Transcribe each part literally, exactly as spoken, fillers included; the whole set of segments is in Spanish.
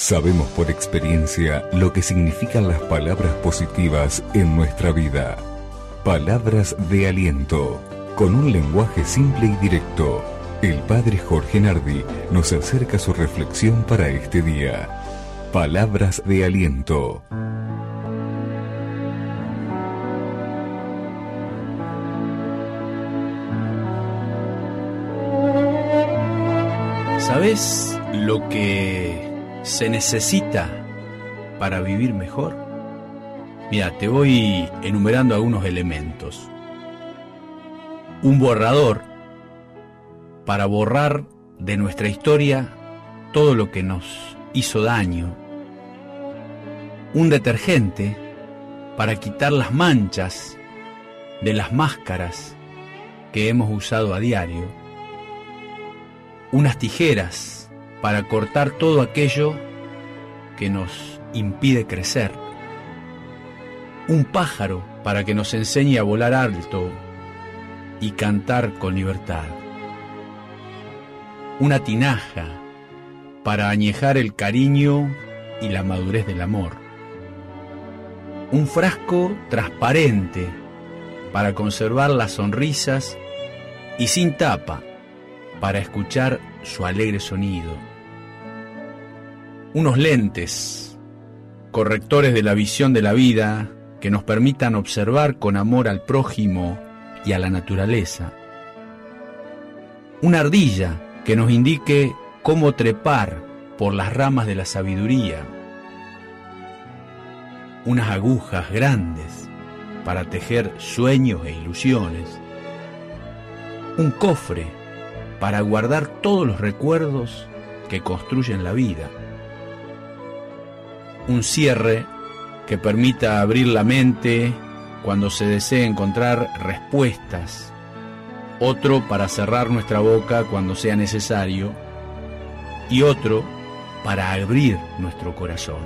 Sabemos por experiencia lo que significan las palabras positivas en nuestra vida. Palabras de aliento, con un lenguaje simple y directo. El padre Jorge Nardi nos acerca su reflexión para este día. Palabras de aliento. ¿Sabes lo que se necesita para vivir mejor? Mira, te voy enumerando algunos elementos. Un borrador para borrar de nuestra historia todo lo que nos hizo daño. Un detergente para quitar las manchas de las máscaras que hemos usado a diario. Unas tijeras para cortar todo aquello que nos impide crecer. Un pájaro para que nos enseñe a volar alto y cantar con libertad. Una tinaja para añejar el cariño y la madurez del amor. Un frasco transparente para conservar las sonrisas y sin tapa para escuchar su alegre sonido. Unos lentes, correctores de la visión de la vida, que nos permitan observar con amor al prójimo y a la naturaleza. Una ardilla que nos indique cómo trepar por las ramas de la sabiduría. Unas agujas grandes para tejer sueños e ilusiones. Un cofre para guardar todos los recuerdos que construyen la vida. Un cierre que permita abrir la mente cuando se desee encontrar respuestas. Otro para cerrar nuestra boca cuando sea necesario. Y otro para abrir nuestro corazón.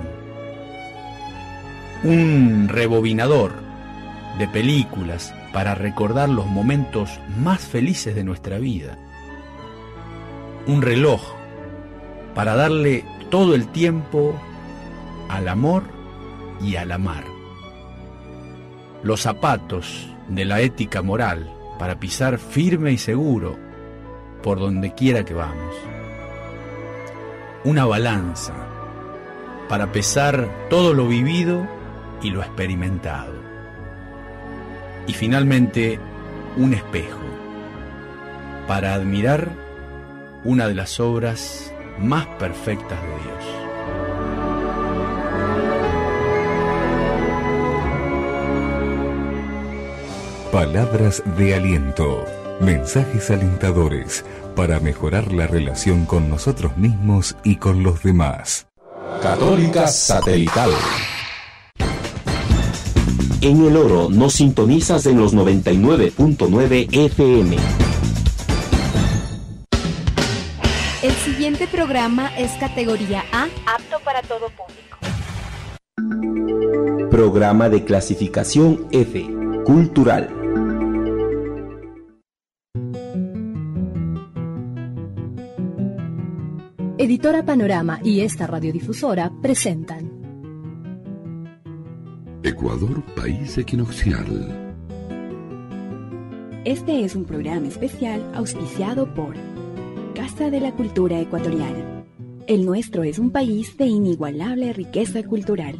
Un rebobinador de películas para recordar los momentos más felices de nuestra vida. Un reloj para darle todo el tiempo al amor y al amar. Los zapatos de la ética moral para pisar firme y seguro por donde quiera que vamos. Una balanza para pesar todo lo vivido y lo experimentado. Y finalmente, un espejo para admirar una de las obras más perfectas de Dios. Palabras de aliento, mensajes alentadores para mejorar la relación con nosotros mismos y con los demás. Católica Satelital. En El Oro nos sintonizas en los noventa y nueve punto nueve F M. El siguiente programa es categoría A, apto para todo público. Programa de clasificación F, cultural. Editora Panorama y esta radiodifusora presentan Ecuador, país equinoccial. Este es un programa especial auspiciado por Casa de la Cultura Ecuatoriana. El nuestro es un país de inigualable riqueza cultural.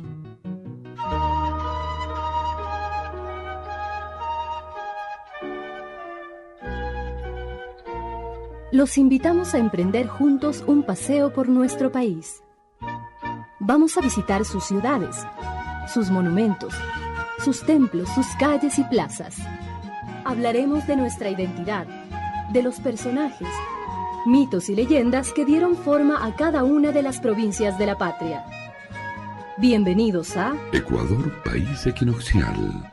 Los invitamos a emprender juntos un paseo por nuestro país. Vamos a visitar sus ciudades, sus monumentos, sus templos, sus calles y plazas. Hablaremos de nuestra identidad, de los personajes, mitos y leyendas que dieron forma a cada una de las provincias de la patria. Bienvenidos a Ecuador, país equinoccial.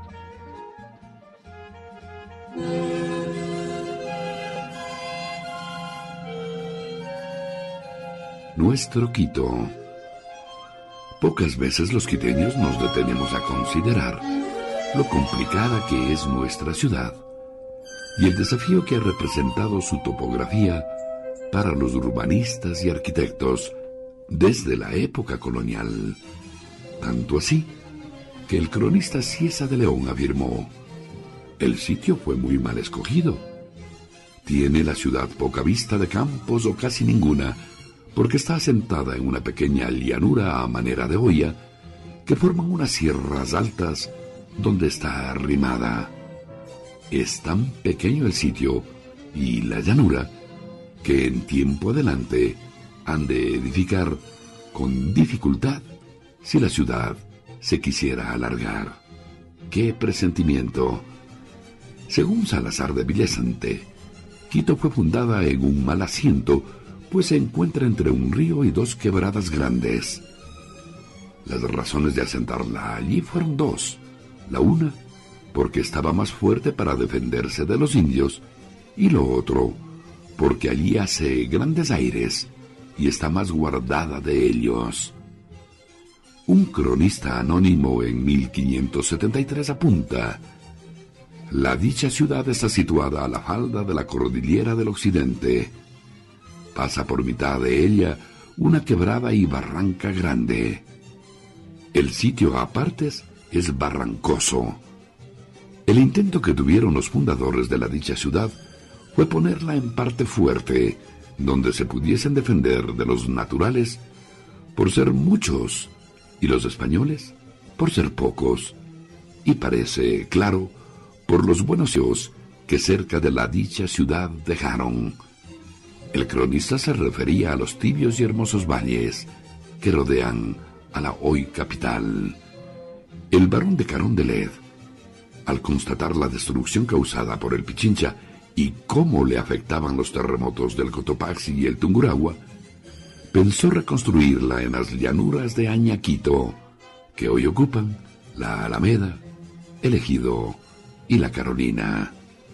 Nuestro Quito. Pocas veces los quiteños nos detenemos a considerar lo complicada que es nuestra ciudad y el desafío que ha representado su topografía para los urbanistas y arquitectos desde la época colonial. Tanto así que el cronista Ciesa de León afirmó: el sitio fue muy mal escogido. Tiene la ciudad poca vista de campos o casi ninguna, porque está asentada en una pequeña llanura a manera de olla que forman unas sierras altas donde está arrimada. Es tan pequeño el sitio y la llanura que en tiempo adelante han de edificar con dificultad si la ciudad se quisiera alargar. ¡Qué presentimiento! Según Salazar de Villasante, Quito fue fundada en un mal asiento, pues se encuentra entre un río y dos quebradas grandes. Las razones de asentarla allí fueron dos. La una, porque estaba más fuerte para defenderse de los indios, y lo otro, porque allí hace grandes aires y está más guardada de ellos. Un cronista anónimo en mil quinientos setenta y tres apunta: la dicha ciudad está situada a la falda de la cordillera del occidente. Pasa por mitad de ella una quebrada y barranca grande. El sitio a partes es barrancoso. El intento que tuvieron los fundadores de la dicha ciudad fue ponerla en parte fuerte, donde se pudiesen defender de los naturales por ser muchos y los españoles por ser pocos, y parece claro por los buenos ojos que cerca de la dicha ciudad dejaron. El cronista se refería a los tibios y hermosos valles que rodean a la hoy capital. El barón de Carondelet, al constatar la destrucción causada por el Pichincha y cómo le afectaban los terremotos del Cotopaxi y el Tungurahua, pensó reconstruirla en las llanuras de Añaquito, que hoy ocupan la Alameda, el Ejido y la Carolina.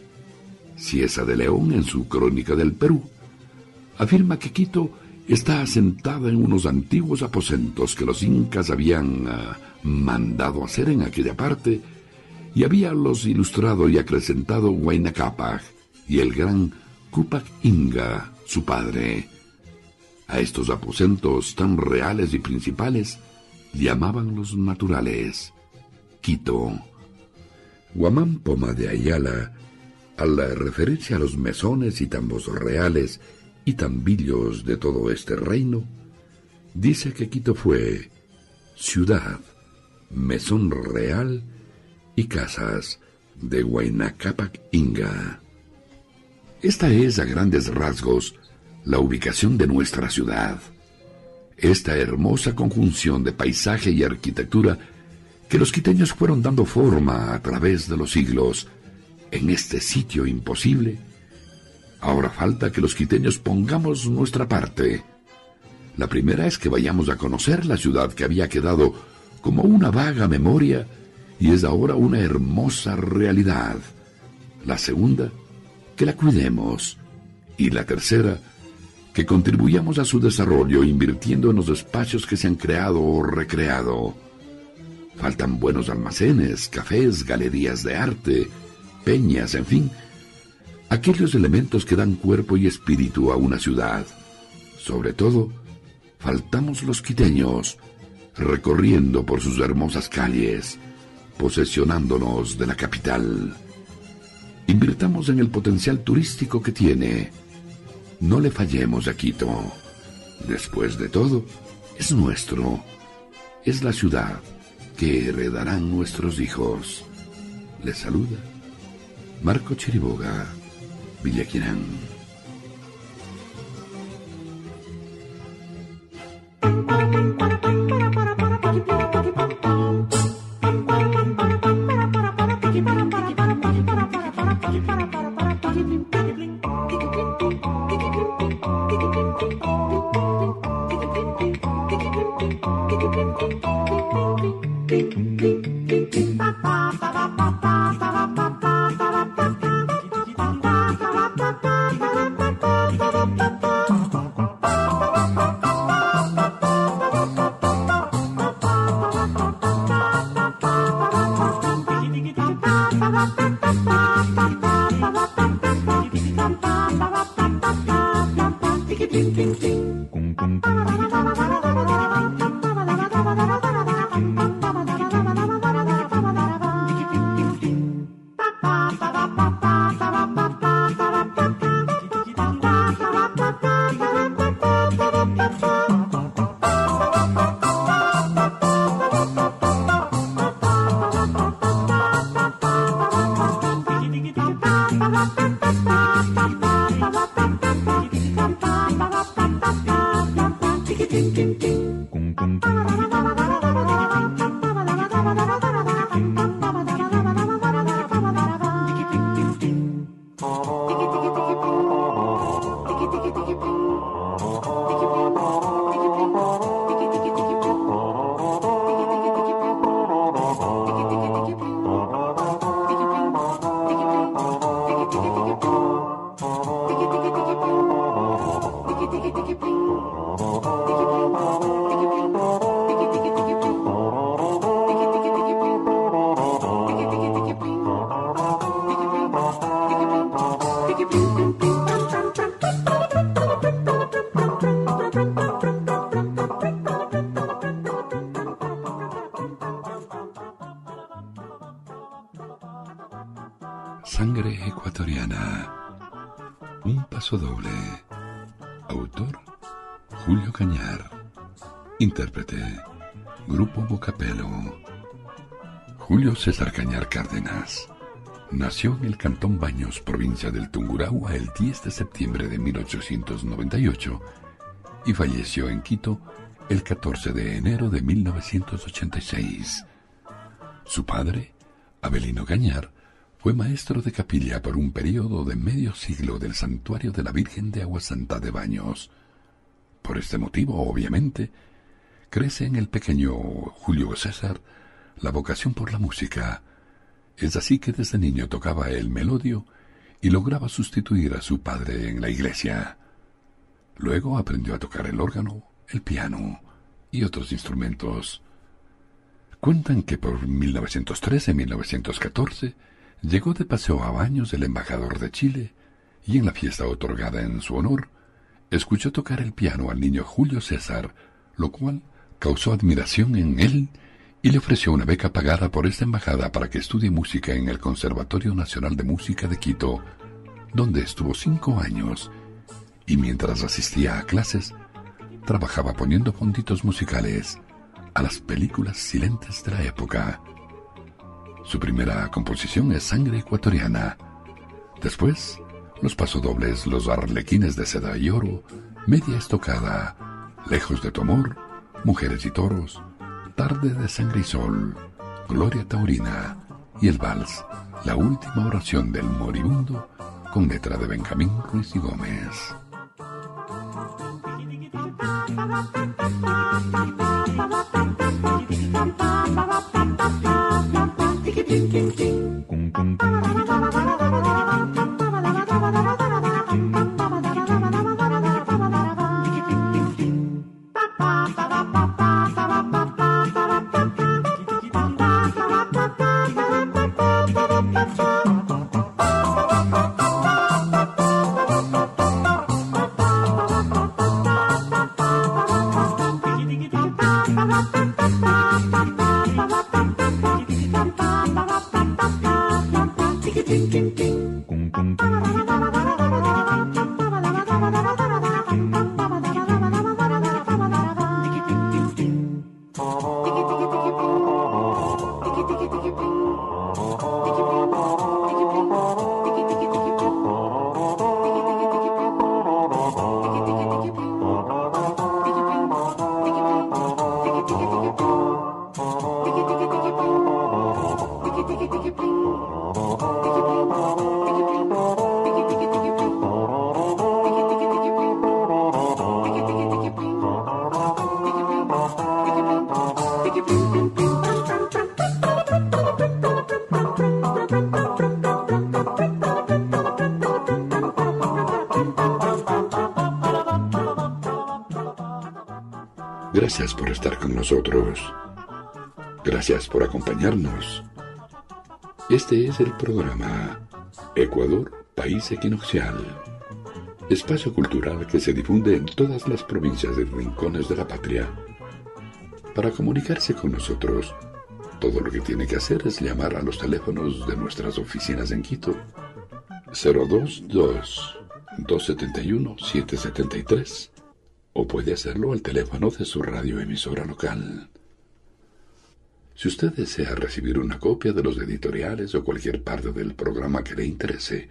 Ciesa de León, en su Crónica del Perú, afirma que Quito está asentada en unos antiguos aposentos que los incas habían uh, mandado hacer en aquella parte, y habíalos ilustrado y acrecentado Huayna Cápac y el gran Cupac Inga, su padre. A estos aposentos tan reales y principales llamaban los naturales Quito. Guamán Poma de Ayala, al referirse a los mesones y tambos reales y tambillos de todo este reino, dice que Quito fue ciudad, mesón real y casas de Huayna Cápac Inga. Esta es, a grandes rasgos, la ubicación de nuestra ciudad. Esta hermosa conjunción de paisaje y arquitectura que los quiteños fueron dando forma a través de los siglos en este sitio imposible. Ahora falta que los quiteños pongamos nuestra parte. La primera es que vayamos a conocer la ciudad que había quedado como una vaga memoria y es ahora una hermosa realidad. La segunda, que la cuidemos. Y la tercera, que contribuyamos a su desarrollo invirtiendo en los espacios que se han creado o recreado. Faltan buenos almacenes, cafés, galerías de arte, peñas, en fin, aquellos elementos que dan cuerpo y espíritu a una ciudad. Sobre todo, faltamos los quiteños, recorriendo por sus hermosas calles, posesionándonos de la capital. Invirtamos en el potencial turístico que tiene. No le fallemos a Quito. Después de todo, es nuestro. Es la ciudad que heredarán nuestros hijos. Les saluda Marco Chiriboga, Villaquirán. Ding ding ding. Sangre ecuatoriana. Un paso doble. Autor: Julio Cañar. Intérprete: Grupo Bocapelo. Julio César Cañar Cárdenas nació en el Cantón Baños, provincia del Tungurahua, el diez de septiembre de mil ochocientos noventa y ocho y falleció en Quito el catorce de enero de mil novecientos ochenta y seis. Su padre, Abelino Cañar, fue maestro de capilla por un período de medio siglo del Santuario de la Virgen de Agua Santa de Baños. Por este motivo, obviamente, crece en el pequeño Julio César la vocación por la música. Es así que desde niño tocaba el melodio y lograba sustituir a su padre en la iglesia. Luego aprendió a tocar el órgano, el piano y otros instrumentos. Cuentan que por mil novecientos trece a mil novecientos catorce llegó de paseo a Baños el embajador de Chile y en la fiesta otorgada en su honor escuchó tocar el piano al niño Julio César, lo cual causó admiración en él y le ofreció una beca pagada por esta embajada para que estudie música en el Conservatorio Nacional de Música de Quito, donde estuvo cinco años, y mientras asistía a clases, trabajaba poniendo fonditos musicales a las películas silentes de la época. Su primera composición es Sangre Ecuatoriana. Después, los pasodobles Los Arlequines de Seda y Oro, Media Estocada, Lejos de tu Amor, Mujeres y Toros, Tarde de Sangre y Sol, Gloria Taurina y el vals La Última Oración del Moribundo, con letra de Benjamín Ruiz y Gómez. Gracias por estar con nosotros. Gracias por acompañarnos. Este es el programa Ecuador, País Equinoccial, espacio cultural que se difunde en todas las provincias y rincones de la patria. Para comunicarse con nosotros, todo lo que tiene que hacer es llamar a los teléfonos de nuestras oficinas en Quito, cero dos dos, dos siete uno, siete siete tres, o puede hacerlo al teléfono de su radioemisora local. Si usted desea recibir una copia de los editoriales o cualquier parte del programa que le interese,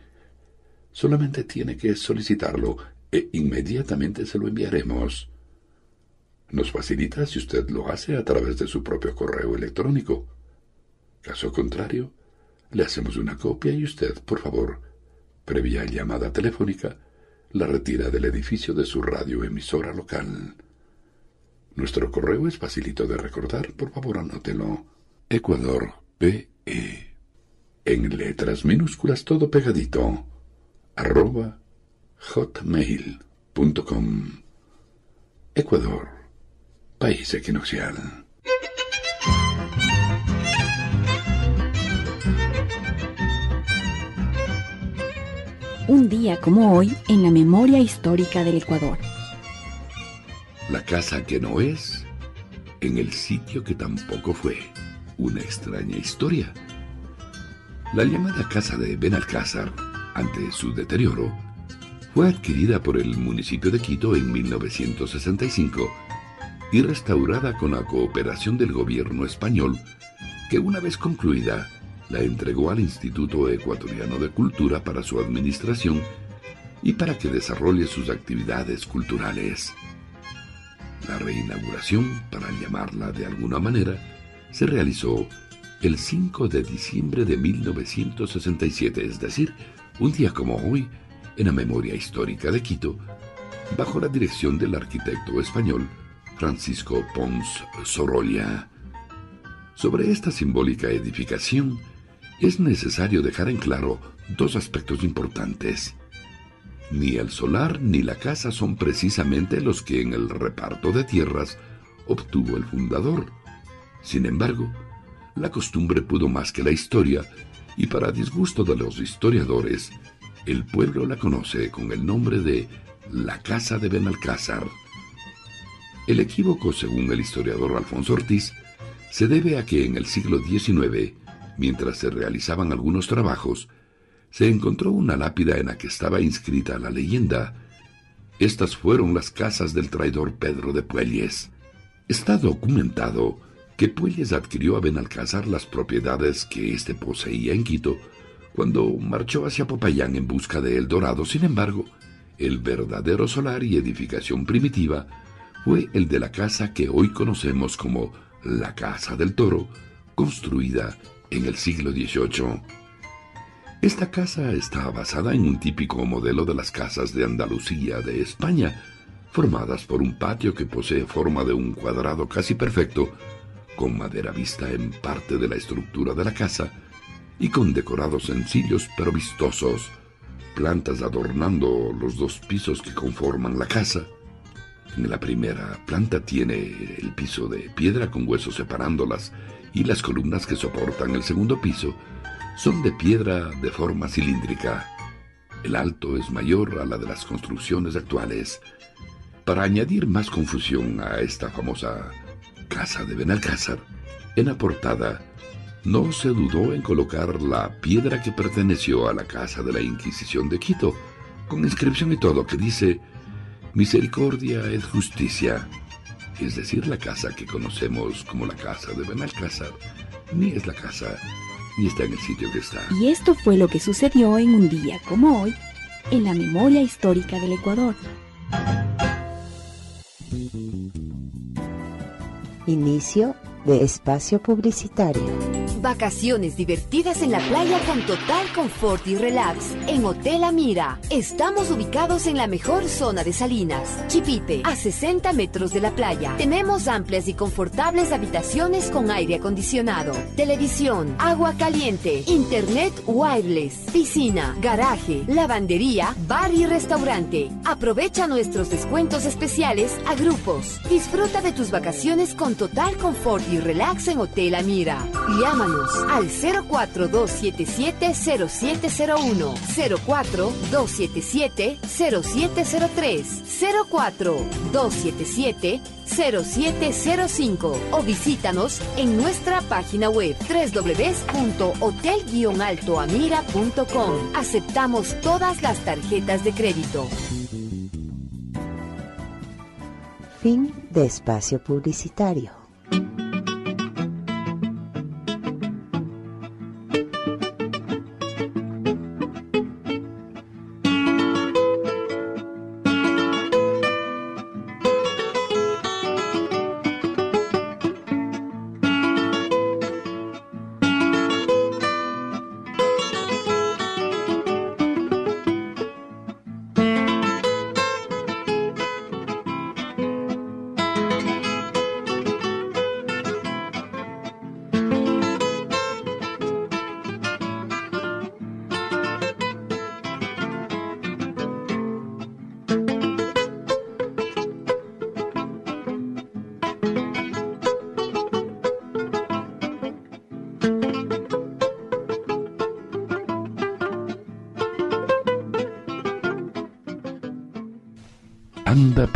solamente tiene que solicitarlo e inmediatamente se lo enviaremos. Nos facilita si usted lo hace a través de su propio correo electrónico. Caso contrario, le hacemos una copia y usted, por favor, previa llamada telefónica, la retira del edificio de su radioemisora local. Nuestro correo es facilito de recordar, por favor anótelo. Ecuador P E. En letras minúsculas todo pegadito. Arroba hotmail punto com. Ecuador, país equinoccial. Un día como hoy en la memoria histórica del Ecuador. La casa que no es, en el sitio que tampoco fue. Una extraña historia. La llamada casa de Benalcázar, ante su deterioro, fue adquirida por el municipio de Quito en mil novecientos sesenta y cinco y restaurada con la cooperación del gobierno español, que una vez concluida, la entregó al Instituto Ecuatoriano de Cultura para su administración y para que desarrolle sus actividades culturales. La reinauguración, para llamarla de alguna manera, se realizó el cinco de diciembre de mil novecientos sesenta y siete, es decir, un día como hoy, en la memoria histórica de Quito, bajo la dirección del arquitecto español Francisco Pons Sorolla. Sobre esta simbólica edificación, es necesario dejar en claro dos aspectos importantes. Ni el solar ni la casa son precisamente los que en el reparto de tierras obtuvo el fundador. Sin embargo, la costumbre pudo más que la historia, y para disgusto de los historiadores, el pueblo la conoce con el nombre de la Casa de Benalcázar. El equívoco, según el historiador Alfonso Ortiz, se debe a que en el siglo diecinueve, mientras se realizaban algunos trabajos, se encontró una lápida en la que estaba inscrita la leyenda: estas fueron las casas del traidor Pedro de Puelles. Está documentado que Puelles adquirió a Benalcázar las propiedades que éste poseía en Quito cuando marchó hacia Popayán en busca de El Dorado. Sin embargo, el verdadero solar y edificación primitiva fue el de la casa que hoy conocemos como la Casa del Toro, construida en el siglo dieciocho. Esta casa está basada en un típico modelo de las casas de Andalucía de España, formadas por un patio que posee forma de un cuadrado casi perfecto, con madera vista en parte de la estructura de la casa y con decorados sencillos pero vistosos, plantas adornando los dos pisos que conforman la casa. En la primera planta tiene el piso de piedra con huesos separándolas, y las columnas que soportan el segundo piso son de piedra de forma cilíndrica. El alto es mayor a la de las construcciones actuales. Para añadir más confusión a esta famosa Casa de Benalcázar, en la portada no se dudó en colocar la piedra que perteneció a la Casa de la Inquisición de Quito, con inscripción y todo, que dice: Misericordia es justicia. Es decir, la casa que conocemos como la Casa de Benalcázar ni es la casa, ni está en el sitio que está. Y esto fue lo que sucedió en un día como hoy, en la memoria histórica del Ecuador. Inicio de espacio publicitario. Vacaciones divertidas en la playa con total confort y relax en Hotel Amira. Estamos ubicados en la mejor zona de Salinas, Chipite, a sesenta metros de la playa. Tenemos amplias y confortables habitaciones con aire acondicionado, televisión, agua caliente, internet wireless, piscina, garaje, lavandería, bar y restaurante. Aprovecha nuestros descuentos especiales a grupos. Disfruta de tus vacaciones con total confort y relax en Hotel Amira. Llámanos al cero cuatro dos siete siete cero siete cero uno, cero cuatro dos siete siete cero siete cero tres, cero cuatro dos siete siete cero siete cero cinco o visítanos en nuestra página web doble u doble u doble u punto hotel guion alto amira punto com. Aceptamos todas las tarjetas de crédito. Fin de espacio publicitario.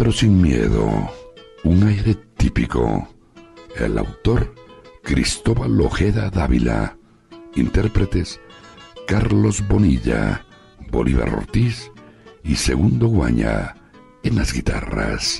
pero sin miedo, un aire típico. El autor, Cristóbal Ojeda Dávila. Intérpretes, Carlos Bonilla, Bolívar Ortiz y Segundo Guaña en las guitarras.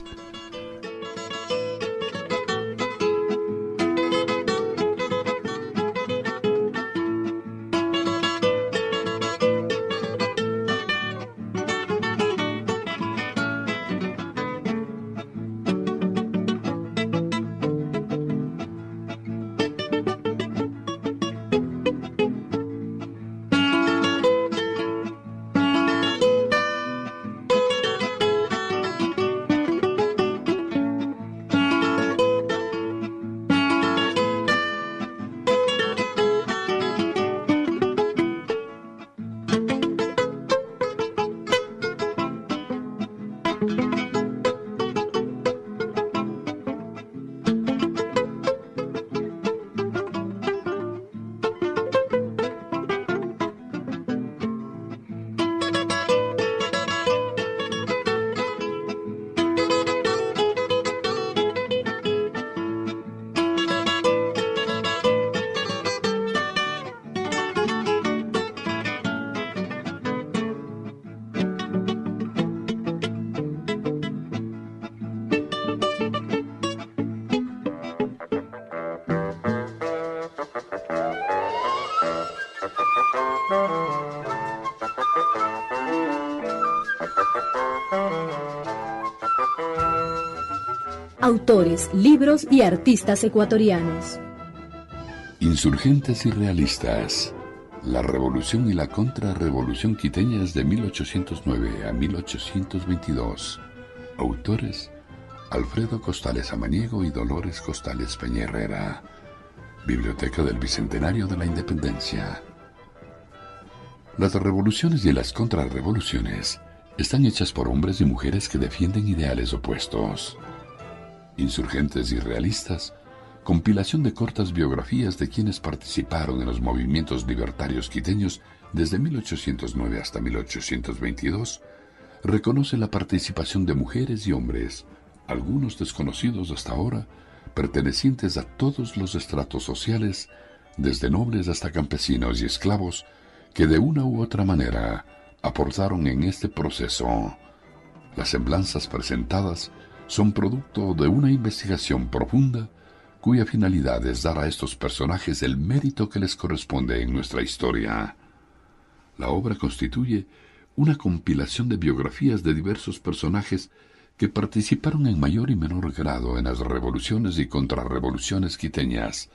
Autores, libros y artistas ecuatorianos. Insurgentes y realistas. La revolución y la contrarrevolución quiteñas de mil ochocientos nueve a mil ochocientos veintidós. Autores, Alfredo Costales Amaniego y Dolores Costales Peña Herrera. Biblioteca del Bicentenario de la Independencia. Las revoluciones y las contrarrevoluciones están hechas por hombres y mujeres que defienden ideales opuestos. Insurgentes y realistas, compilación de cortas biografías de quienes participaron en los movimientos libertarios quiteños desde mil ochocientos nueve hasta mil ochocientos veintidós, reconoce la participación de mujeres y hombres, algunos desconocidos hasta ahora, pertenecientes a todos los estratos sociales, desde nobles hasta campesinos y esclavos, que de una u otra manera aportaron en este proceso. Las semblanzas presentadas son producto de una investigación profunda cuya finalidad es dar a estos personajes el mérito que les corresponde en nuestra historia. La obra constituye una compilación de biografías de diversos personajes que participaron en mayor y menor grado en las revoluciones y contrarrevoluciones quiteñas.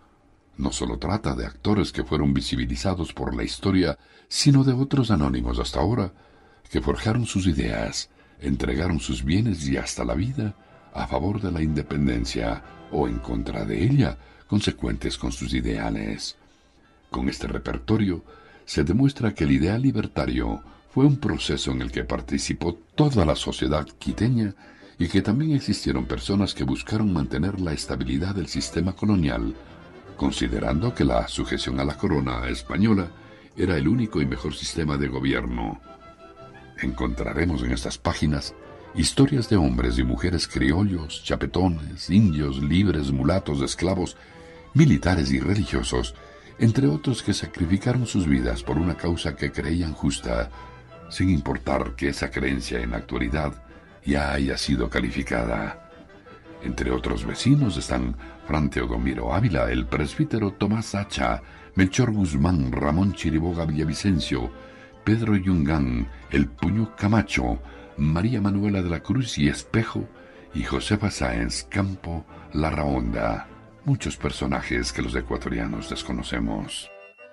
No solo trata de actores que fueron visibilizados por la historia, sino de otros anónimos hasta ahora, que forjaron sus ideas, entregaron sus bienes y hasta la vida a favor de la independencia o en contra de ella, consecuentes con sus ideales. Con este repertorio se demuestra que el ideal libertario fue un proceso en el que participó toda la sociedad quiteña y que también existieron personas que buscaron mantener la estabilidad del sistema colonial, considerando que la sujeción a la corona española era el único y mejor sistema de gobierno. Encontraremos en estas páginas historias de hombres y mujeres criollos, chapetones, indios, libres, mulatos, esclavos, militares y religiosos, entre otros que sacrificaron sus vidas por una causa que creían justa, sin importar que esa creencia en la actualidad ya haya sido calificada. Entre otros vecinos están Fran Teodomiro Ávila, el presbítero Tomás Hacha, Melchor Guzmán, Ramón Chiriboga Villavicencio, Pedro Yungán, el Puño Camacho, María Manuela de la Cruz y Espejo, y Josefa Sáenz Campo Larraonda. Muchos personajes que los ecuatorianos desconocemos.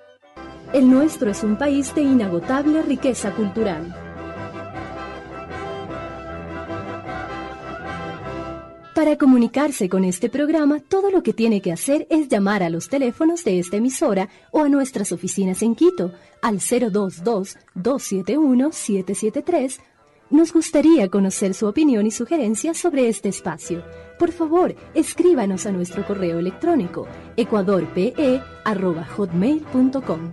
El nuestro es un país de inagotable riqueza cultural. Para comunicarse con este programa, todo lo que tiene que hacer es llamar a los teléfonos de esta emisora o a nuestras oficinas en Quito, al cero dos dos, dos siete uno, siete siete tres. Nos gustaría conocer su opinión y sugerencias sobre este espacio. Por favor, escríbanos a nuestro correo electrónico ecuadorpe arroba hotmail punto com.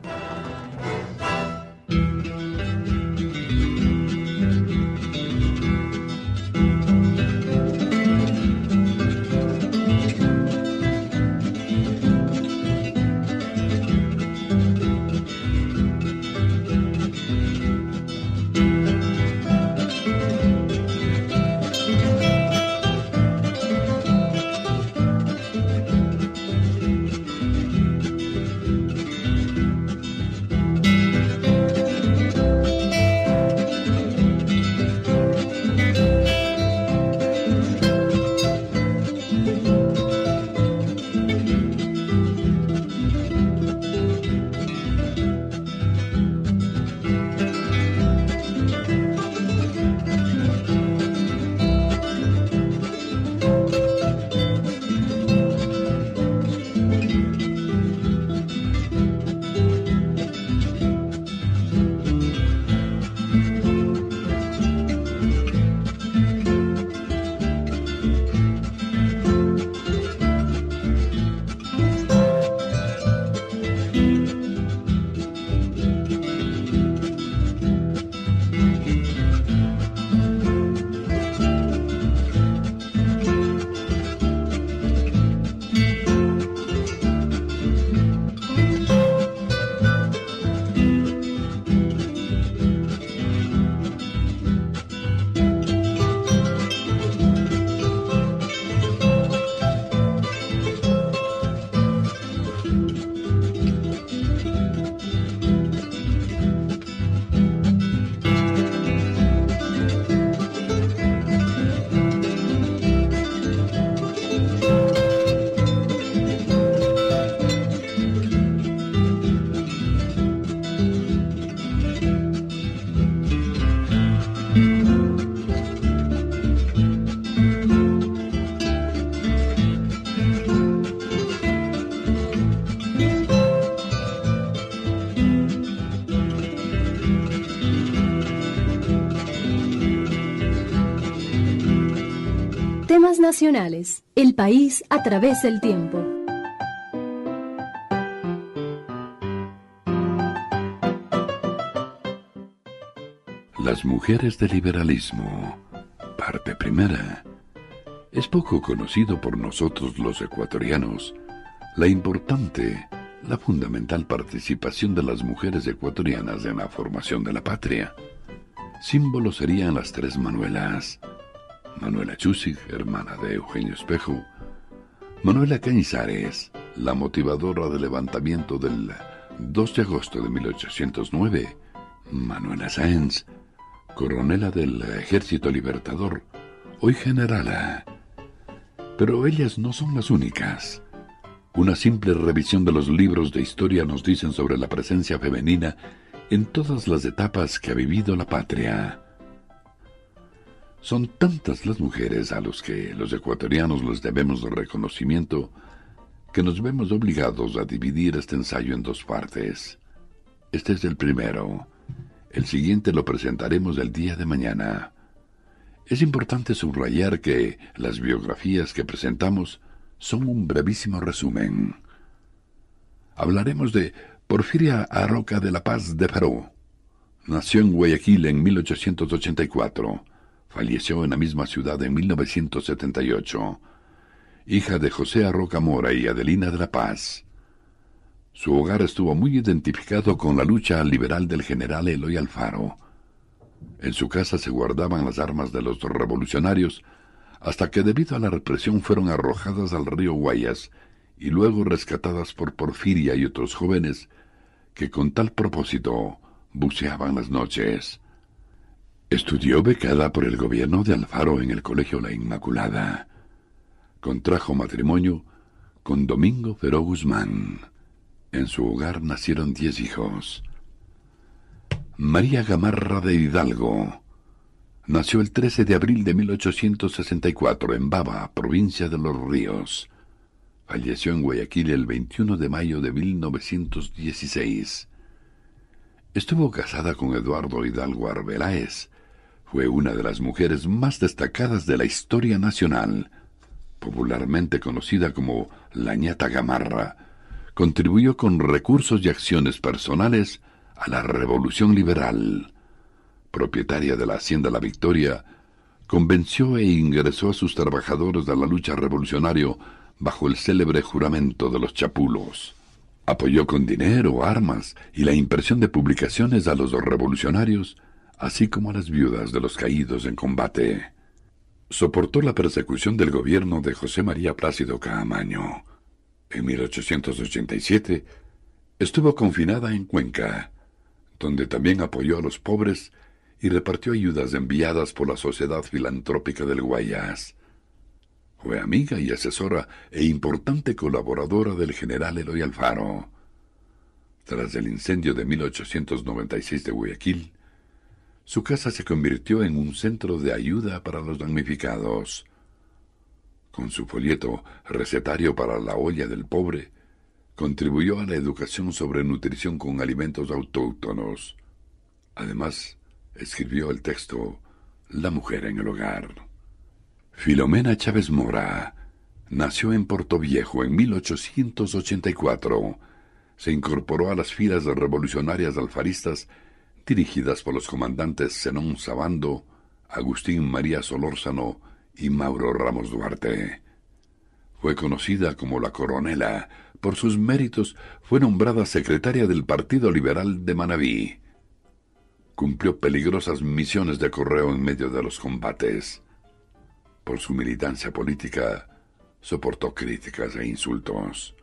nacionales. El país a través del tiempo. Las mujeres del liberalismo. Parte primera. Es poco conocido por nosotros los ecuatorianos la importante, la fundamental participación de las mujeres ecuatorianas en la formación de la patria. Símbolo serían las tres Manuelas. Manuela Chusig, hermana de Eugenio Espejo. Manuela Cañizares, la motivadora del levantamiento del dos de agosto de mil ochocientos nueve. Manuela Sáenz, coronela del Ejército Libertador, hoy generala. Pero ellas no son las únicas. Una simple revisión de los libros de historia nos dicen sobre la presencia femenina en todas las etapas que ha vivido la patria. Son tantas las mujeres a los que los ecuatorianos les debemos reconocimiento que nos vemos obligados a dividir este ensayo en dos partes. Este es el primero. El siguiente lo presentaremos el día de mañana. Es importante subrayar que las biografías que presentamos son un brevísimo resumen. Hablaremos de Porfiria Aroca de la Paz de Perú. Nació en Guayaquil en mil ochocientos ochenta y cuatro. Falleció en la misma ciudad en mil novecientos setenta y ocho. Hija de José Aroca Mora y Adelina de la Paz. Su hogar estuvo muy identificado con la lucha liberal del general Eloy Alfaro. En su casa se guardaban las armas de los revolucionarios, hasta que debido a la represión fueron arrojadas al río Guayas y luego rescatadas por Porfiria y otros jóvenes que con tal propósito buceaban las noches. Estudió becada por el gobierno de Alfaro en el Colegio La Inmaculada. Contrajo matrimonio con Domingo Feró Guzmán. En su hogar nacieron diez hijos. María Gamarra de Hidalgo. Nació el trece de abril de mil ochocientos sesenta y cuatro en Baba, provincia de Los Ríos. Falleció en Guayaquil el veintiuno de mayo de mil novecientos dieciséis. Estuvo casada con Eduardo Hidalgo Arbeláez. Fue una de las mujeres más destacadas de la historia nacional, popularmente conocida como la ñata Gamarra. Contribuyó con recursos y acciones personales a la Revolución Liberal. Propietaria de la Hacienda La Victoria, convenció e ingresó a sus trabajadores a la lucha revolucionaria bajo el célebre juramento de los Chapulos. Apoyó con dinero, armas y la impresión de publicaciones a los revolucionarios, así como a las viudas de los caídos en combate. Soportó la persecución del gobierno de José María Plácido Caamaño. En mil ochocientos ochenta y siete estuvo confinada en Cuenca, donde también apoyó a los pobres y repartió ayudas enviadas por la Sociedad Filantrópica del Guayas. Fue amiga y asesora e importante colaboradora del general Eloy Alfaro. Tras el incendio de mil ochocientos noventa y seis de Guayaquil, su casa se convirtió en un centro de ayuda para los damnificados. Con su folleto Recetario para la olla del pobre, contribuyó a la educación sobre nutrición con alimentos autóctonos. Además, escribió el texto La mujer en el hogar. Filomena Chávez Mora nació en Portoviejo en mil ochocientos ochenta y cuatro. Se incorporó a las filas revolucionarias alfaristas dirigidas por los comandantes Zenón Sabando, Agustín María Solórzano y Mauro Ramos Duarte. Fue conocida como la Coronela. Por sus méritos fue nombrada secretaria del Partido Liberal de Manabí. Cumplió peligrosas misiones de correo en medio de los combates. Por su militancia política, soportó críticas e insultos.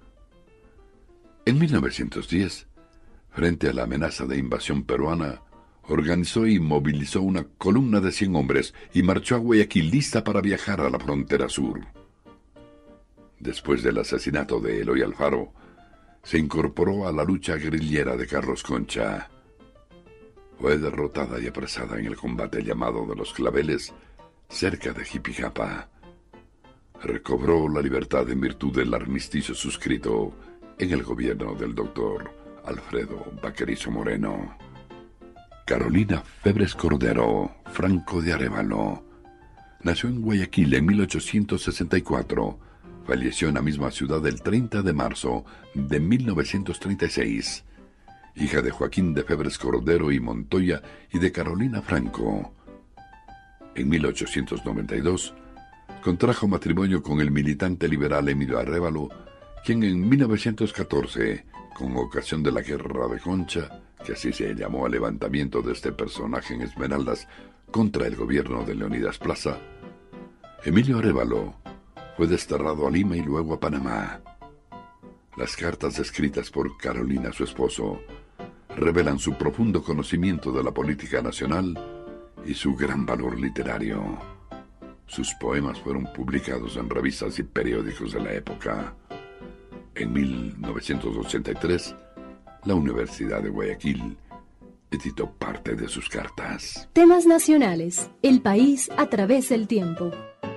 En mil novecientos diez, frente a la amenaza de invasión peruana, organizó y movilizó una columna de cien hombres y marchó a Guayaquil lista para viajar a la frontera sur. Después del asesinato de Eloy Alfaro, se incorporó a la lucha guerrillera de Carlos Concha. Fue derrotada y apresada en el combate llamado de los Claveles, cerca de Jipijapa. Recobró la libertad en virtud del armisticio suscrito en el gobierno del doctor Alfredo Vaquerizo Moreno. Carolina Febres Cordero, Franco de Arévalo, Nació en Guayaquil en mil ochocientos sesenta y cuatro. Falleció en la misma ciudad el treinta de marzo de mil novecientos treinta y seis. Hija de Joaquín de Febres Cordero y Montoya y de Carolina Franco. En mil ochocientos noventa y dos, contrajo matrimonio con el militante liberal Emilio Arévalo, quien en mil novecientos catorce, con ocasión de la Guerra de Concha, que así se llamó al levantamiento de este personaje en Esmeraldas contra el gobierno de Leonidas Plaza, Emilio Arévalo fue desterrado a Lima y luego a Panamá. Las cartas escritas por Carolina, su esposo, revelan su profundo conocimiento de la política nacional y su gran valor literario. Sus poemas fueron publicados en revistas y periódicos de la época. En mil novecientos ochenta y tres, la Universidad de Guayaquil editó parte de sus cartas. Temas nacionales. El país a través del tiempo.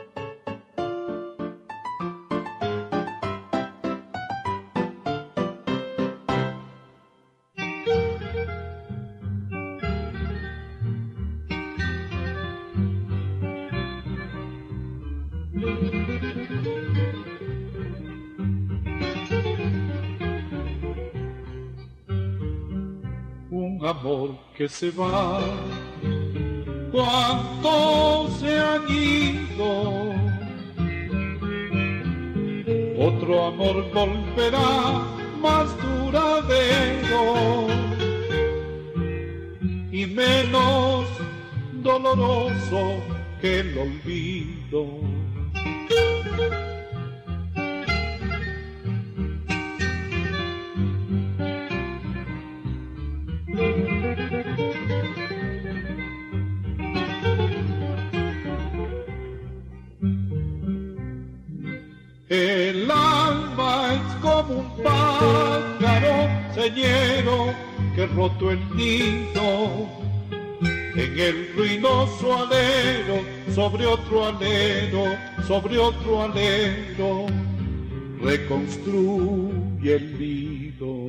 Amor que se va, cuántos se han ido, otro amor volverá más duradero y menos doloroso que el olvido. El alma es como un pájaro señero que roto el nido en el ruinoso alero, sobre otro alero, sobre otro alero, reconstruye el nido.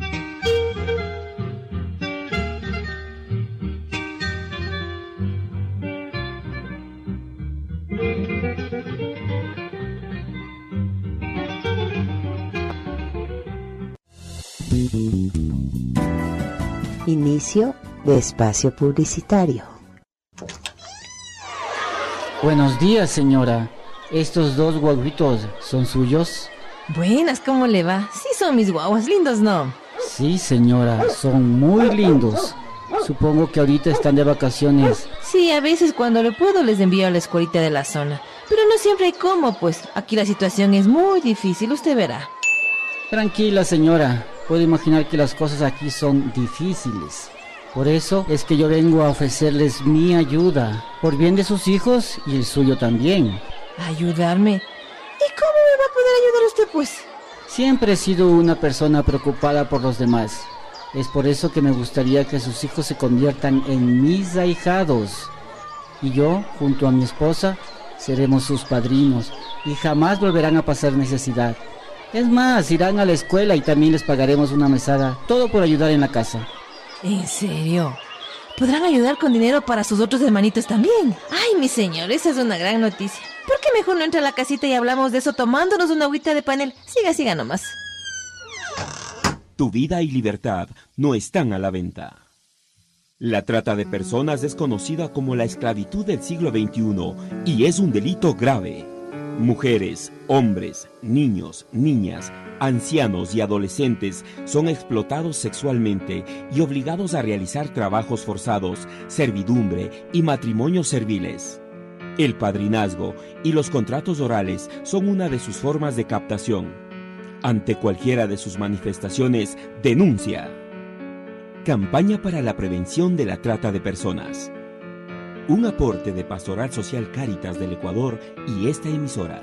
Inicio de espacio publicitario. Buenos días, señora. ¿Estos dos guaguitos son suyos? Buenas, ¿cómo le va? Sí son mis guaguas, lindos, ¿no? Sí, señora, son muy lindos. Supongo que ahorita están de vacaciones. Sí, a veces cuando lo puedo les envío a la escuelita de la zona. Pero no siempre hay cómo, pues aquí la situación es muy difícil, usted verá. Tranquila, señora. Puedo imaginar que las cosas aquí son difíciles. Por eso es que yo vengo a ofrecerles mi ayuda, por bien de sus hijos y el suyo también. ¿Ayudarme? ¿Y cómo me va a poder ayudar usted, pues? Siempre he sido una persona preocupada por los demás. Es por eso que me gustaría que sus hijos se conviertan en mis ahijados. Y yo, junto a mi esposa, seremos sus padrinos y jamás volverán a pasar necesidad. Es más, irán a la escuela y también les pagaremos una mesada, todo por ayudar en la casa. ¿En serio? ¿Podrán ayudar con dinero para sus otros hermanitos también? Ay, mi señor, esa es una gran noticia. ¿Por qué mejor no entra a la casita y hablamos de eso tomándonos una agüita de panel? Siga, siga nomás. Tu vida y libertad no están a la venta. La trata de personas es conocida como la esclavitud del siglo veintiuno y es un delito grave. Mujeres, hombres, niños, niñas, ancianos y adolescentes son explotados sexualmente y obligados a realizar trabajos forzados, servidumbre y matrimonios serviles. El padrinazgo y los contratos orales son una de sus formas de captación. Ante cualquiera de sus manifestaciones, denuncia. Campaña para la prevención de la trata de personas. Un aporte de Pastoral Social Cáritas del Ecuador y esta emisora.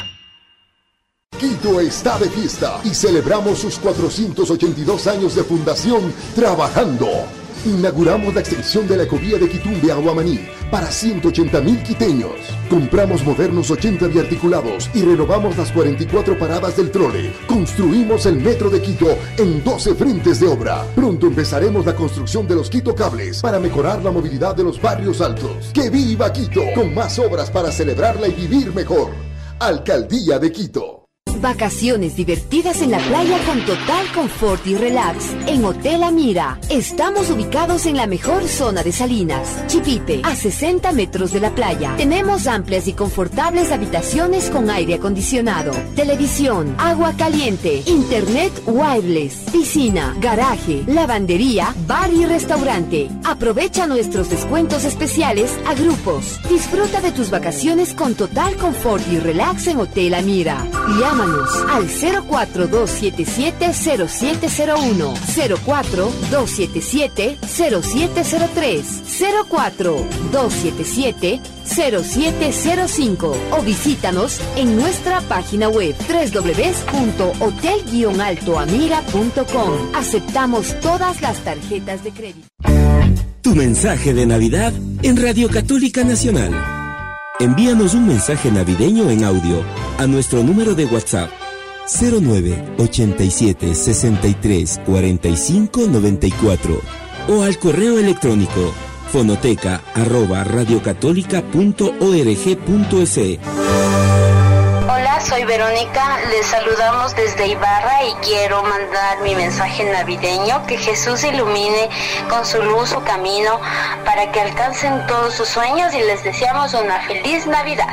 Quito está de fiesta y celebramos sus cuatrocientos ochenta y dos años de fundación trabajando. Inauguramos la extensión de la ecovía de Quitumbe a Guamaní, para ciento ochenta mil quiteños. Compramos modernos ochenta biarticulados y renovamos las cuarenta y cuatro paradas del trole. Construimos el metro de Quito en doce frentes de obra. Pronto empezaremos la construcción de los Quito Cables para mejorar la movilidad de los barrios altos. ¡Que viva Quito! Con más obras para celebrarla y vivir mejor. Alcaldía de Quito. Vacaciones divertidas en la playa con total confort y relax en Hotel Amira. Estamos ubicados en la mejor zona de Salinas, Chipite, a sesenta metros de la playa. Tenemos amplias y confortables habitaciones con aire acondicionado, televisión, agua caliente, internet wireless, piscina, garaje, lavandería, bar y restaurante. Aprovecha nuestros descuentos especiales a grupos. Disfruta de tus vacaciones con total confort y relax en Hotel Amira. Llámanos al cero cuatro dos siete siete cero siete cero uno, cero cuatro dos siete siete cero siete cero tres, cero cuatro dos siete siete cero siete cero cinco o visítanos en nuestra página web doble u doble u doble u punto hotel guion alto amira punto com. Aceptamos todas las tarjetas de crédito. Tu mensaje de Navidad en Radio Católica Nacional. Envíanos un mensaje navideño en audio a nuestro número de WhatsApp cero nueve ochenta y siete sesenta y tres cuarenta y cinco noventa y cuatro o al correo electrónico fonoteca arroba radiocatólica punto org punto es. Hola, soy Verónica, les saludamos desde Ibarra y quiero mandar mi mensaje navideño, que Jesús ilumine con su luz su camino para que alcancen todos sus sueños y les deseamos una feliz Navidad.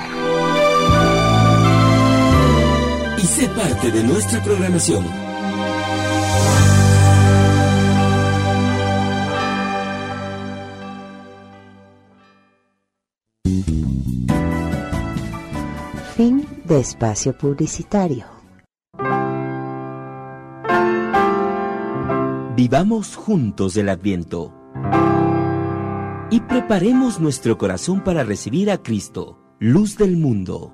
Y sé parte de nuestra programación. Fin de espacio publicitario. Vivamos juntos el Adviento y preparemos nuestro corazón para recibir a Cristo, luz del mundo.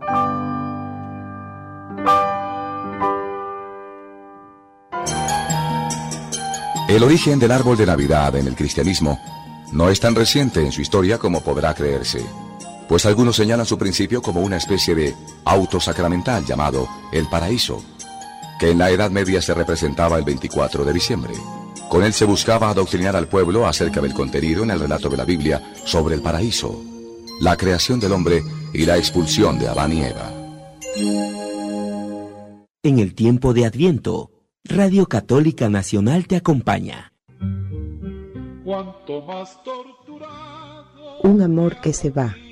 El origen del árbol de Navidad en el cristianismo no es tan reciente en su historia como podrá creerse, pues algunos señalan su principio como una especie de auto sacramental llamado el paraíso, que en la Edad Media se representaba el veinticuatro de diciembre. Con él se buscaba adoctrinar al pueblo acerca del contenido en el relato de la Biblia sobre el paraíso, la creación del hombre y la expulsión de Adán y Eva. En el tiempo de Adviento, Radio Católica Nacional te acompaña. Cuanto más torturado, Un amor que se va.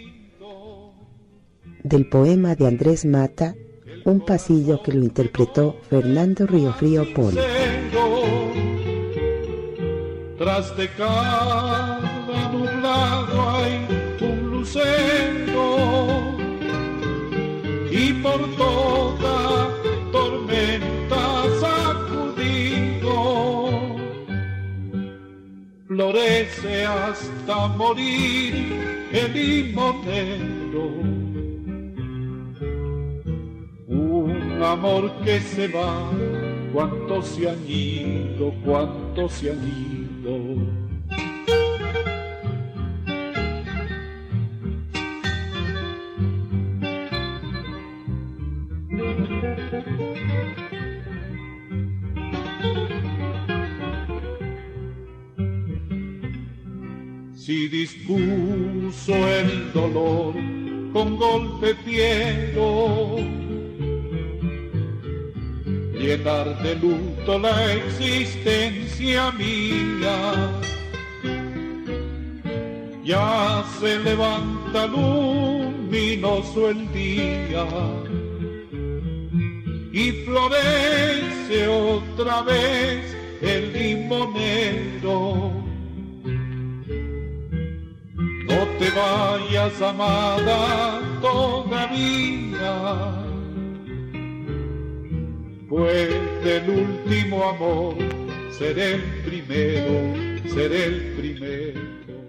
Del poema de Andrés Mata, Un pasillo, que lo interpretó Fernando Riofrío Polo. tras de cada nublado hay un lucero, y por toda tormenta sacudido florece hasta morir el limonero. Un amor que se va, cuántos se han ido, cuántos se han ido. Si dispuso el dolor con golpe fiero llenar de luto la existencia mía, ya se levanta luminoso el día y florece otra vez el limonero. No te vayas, amada, todavía, pues del último amor seré el primero, seré el primero.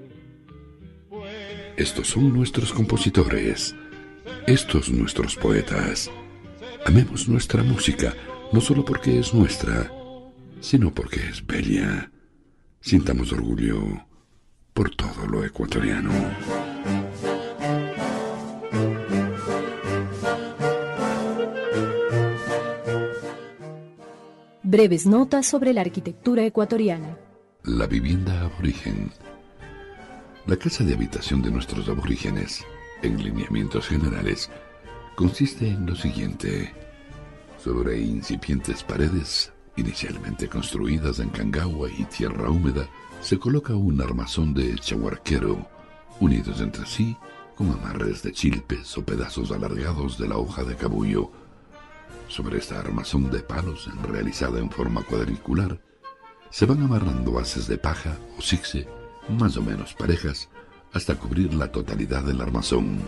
Estos son nuestros compositores, estos nuestros poetas. Amemos nuestra música, no solo porque es nuestra, sino porque es bella. Sintamos orgullo por todo lo ecuatoriano. Breves notas sobre la arquitectura ecuatoriana. La vivienda aborigen. La casa de habitación de nuestros aborígenes, en lineamientos generales, consiste en lo siguiente. Sobre incipientes paredes, inicialmente construidas en cangagua y tierra húmeda, se coloca un armazón de chahuarquero, unidos entre sí con amarres de chilpes o pedazos alargados de la hoja de cabullo. Sobre esta armazón de palos, realizada en forma cuadricular, se van amarrando haces de paja o zigzag, más o menos parejas, hasta cubrir la totalidad del armazón.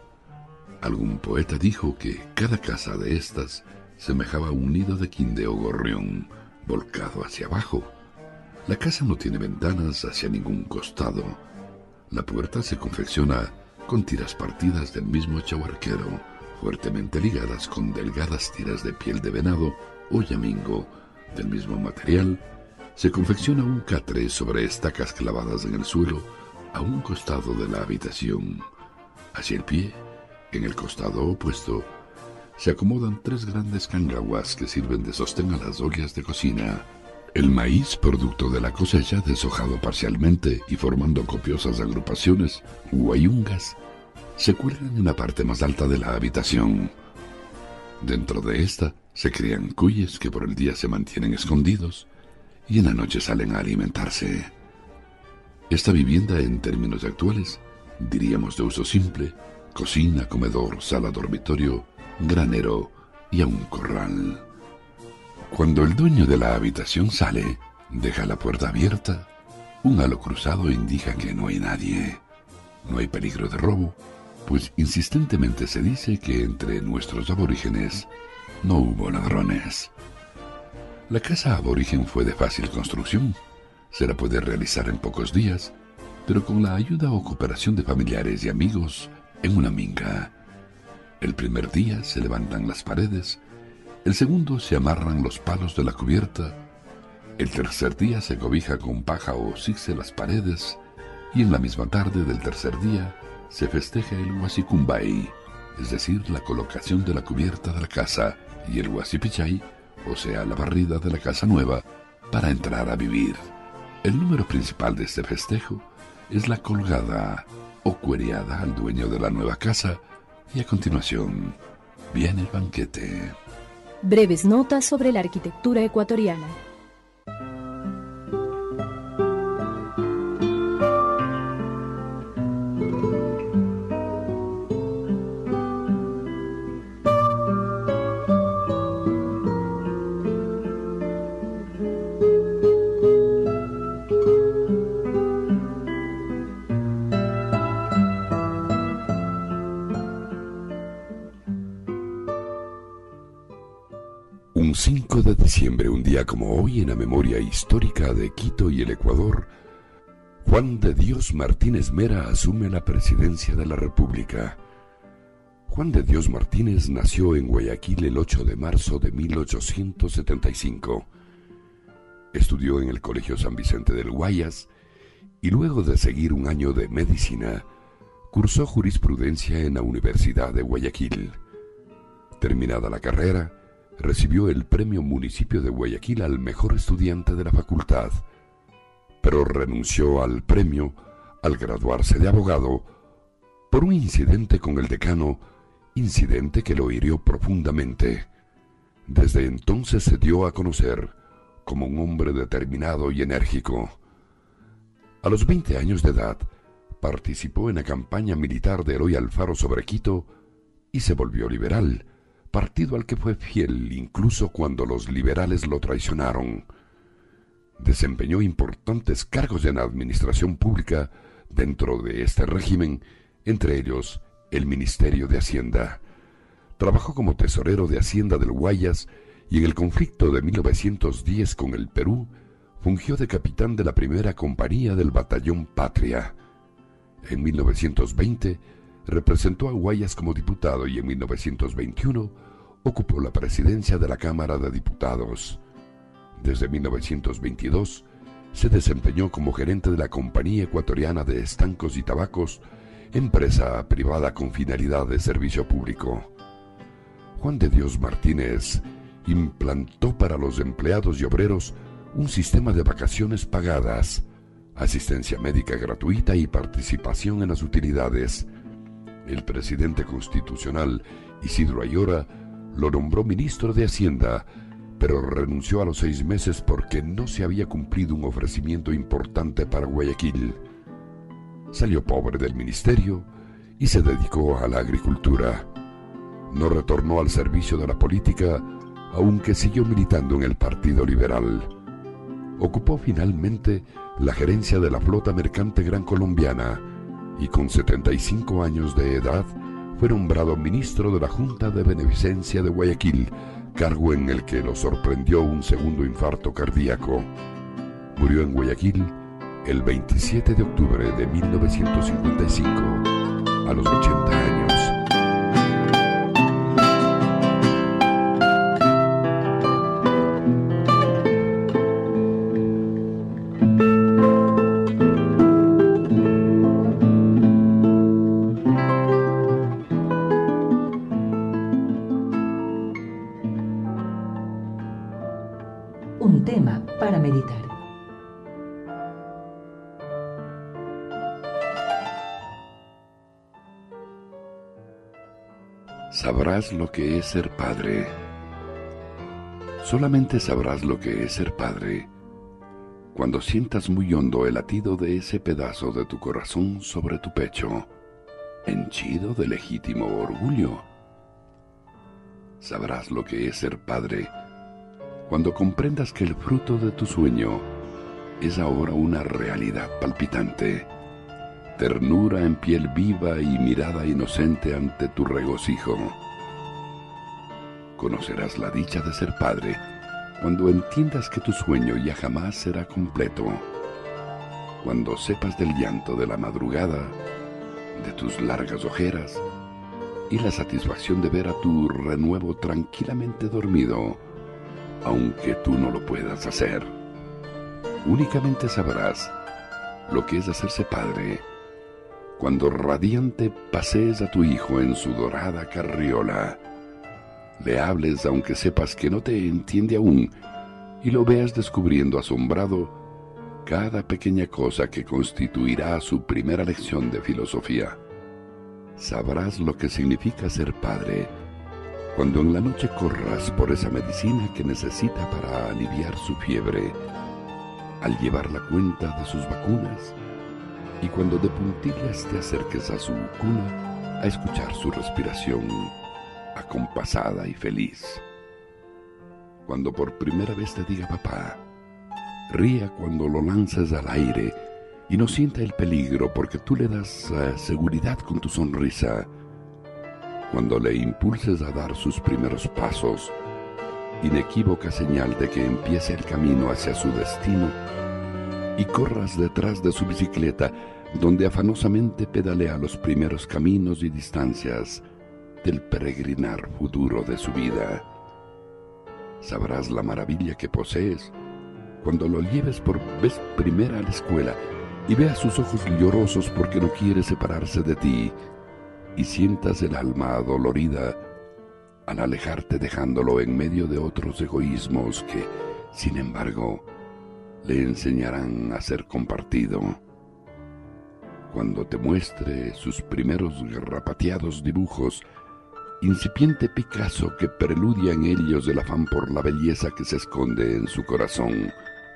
Algún poeta dijo que cada casa de estas semejaba un nido de quinde o gorrión, volcado hacia abajo. La casa no tiene ventanas hacia ningún costado. La puerta se confecciona con tiras partidas del mismo chahuarquero, fuertemente ligadas con delgadas tiras de piel de venado o yamingo. Del mismo material, se confecciona un catre sobre estacas clavadas en el suelo a un costado de la habitación. Hacia el pie, en el costado opuesto, se acomodan tres grandes cangaguas que sirven de sostén a las ollas de cocina. El maíz, producto de la cosecha, deshojado parcialmente y formando copiosas agrupaciones, guayungas, se cuelgan en la parte más alta de la habitación. Dentro de esta se crían cuyes que por el día se mantienen escondidos y en la noche salen a alimentarse. Esta vivienda, en términos actuales, diríamos de uso simple: cocina, comedor, sala, dormitorio, granero y aún corral. Cuando el dueño de la habitación sale, deja la puerta abierta. Un halo cruzado indica que no hay nadie. No hay peligro de robo, pues insistentemente se dice que entre nuestros aborígenes no hubo ladrones. La casa aborigen fue de fácil construcción. Se la puede realizar en pocos días, pero con la ayuda o cooperación de familiares y amigos en una minga. El primer día se levantan las paredes, el segundo se amarran los palos de la cubierta, el tercer día se cobija con paja o zigzag las paredes, y en la misma tarde del tercer día se festeja el huasicumbay, es decir, la colocación de la cubierta de la casa, y el huasipichay, o sea, la barrida de la casa nueva, para entrar a vivir. El número principal de este festejo es la colgada o cuereada al dueño de la nueva casa, y a continuación viene el banquete. Breves notas sobre la arquitectura ecuatoriana. Un cinco de diciembre, un día como hoy en la memoria histórica de Quito y el Ecuador, Juan de Dios Martínez Mera asume la presidencia de la República. Juan de Dios Martínez nació en Guayaquil el ocho de marzo de mil ochocientos setenta y cinco. Estudió en el Colegio San Vicente del Guayas y luego de seguir un año de medicina, cursó jurisprudencia en la Universidad de Guayaquil. Terminada la carrera, recibió el Premio Municipio de Guayaquil al mejor estudiante de la facultad, pero renunció al premio al graduarse de abogado por un incidente con el decano, incidente que lo hirió profundamente. Desde entonces se dio a conocer como un hombre determinado y enérgico. A los veinte años de edad, participó en la campaña militar de Eloy Alfaro sobre Quito y se volvió liberal, partido al que fue fiel incluso cuando los liberales lo traicionaron. Desempeñó importantes cargos en la administración pública dentro de este régimen, entre ellos el Ministerio de Hacienda. Trabajó como tesorero de Hacienda del Guayas y en el conflicto de mil novecientos diez con el Perú fungió de capitán de la primera compañía del Batallón Patria. En mil novecientos veinte representó a Guayas como diputado y en mil novecientos veintiuno ocupó la presidencia de la Cámara de Diputados. Desde mil novecientos veintidós se desempeñó como gerente de la Compañía Ecuatoriana de Estancos y Tabacos empresa privada con finalidad de servicio público. Juan de Dios Martínez implantó para los empleados y obreros un sistema de vacaciones pagadas, asistencia médica gratuita y participación en las utilidades. El presidente constitucional Isidro Ayora lo nombró ministro de Hacienda, pero renunció a los seis meses porque no se había cumplido un ofrecimiento importante para Guayaquil. Salió pobre del ministerio y se dedicó a la agricultura. No retornó al servicio de la política, aunque siguió militando en el Partido Liberal. Ocupó finalmente la gerencia de la flota mercante Gran Colombiana y con setenta y cinco años de edad fue nombrado ministro de la Junta de Beneficencia de Guayaquil, cargo en el que lo sorprendió un segundo infarto cardíaco. Murió en Guayaquil el veintisiete de octubre de mil novecientos cincuenta y cinco, a los ochenta años. Un tema para meditar. Sabrás lo que es ser padre. Solamente sabrás lo que es ser padre cuando sientas muy hondo el latido de ese pedazo de tu corazón sobre tu pecho, henchido de legítimo orgullo. Sabrás lo que es ser padre cuando comprendas que el fruto de tu sueño es ahora una realidad palpitante, ternura en piel viva y mirada inocente ante tu regocijo. Conocerás la dicha de ser padre cuando entiendas que tu sueño ya jamás será completo, cuando sepas del llanto de la madrugada, de tus largas ojeras y la satisfacción de ver a tu renuevo tranquilamente dormido, aunque tú no lo puedas hacer. Únicamente sabrás lo que es hacerse padre cuando radiante pasees a tu hijo en su dorada carriola, le hables aunque sepas que no te entiende aún y lo veas descubriendo asombrado cada pequeña cosa que constituirá su primera lección de filosofía. Sabrás lo que significa ser padre cuando en la noche corras por esa medicina que necesita para aliviar su fiebre, al llevar la cuenta de sus vacunas, y cuando de puntillas te acerques a su cuna a escuchar su respiración acompasada y feliz. Cuando por primera vez te diga papá, ría cuando lo lances al aire y no sienta el peligro porque tú le das uh, seguridad con tu sonrisa. Cuando le impulses a dar sus primeros pasos, inequívoca señal de que empiece el camino hacia su destino, y corras detrás de su bicicleta, donde afanosamente pedalea los primeros caminos y distancias del peregrinar futuro de su vida. Sabrás la maravilla que posees cuando lo lleves por vez primera a la escuela y veas sus ojos llorosos porque no quiere separarse de ti, y sientas el alma adolorida al alejarte dejándolo en medio de otros egoísmos que, sin embargo, le enseñarán a ser compartido. Cuando te muestre sus primeros garrapateados dibujos, incipiente Picasso que preludia en ellos el afán por la belleza que se esconde en su corazón.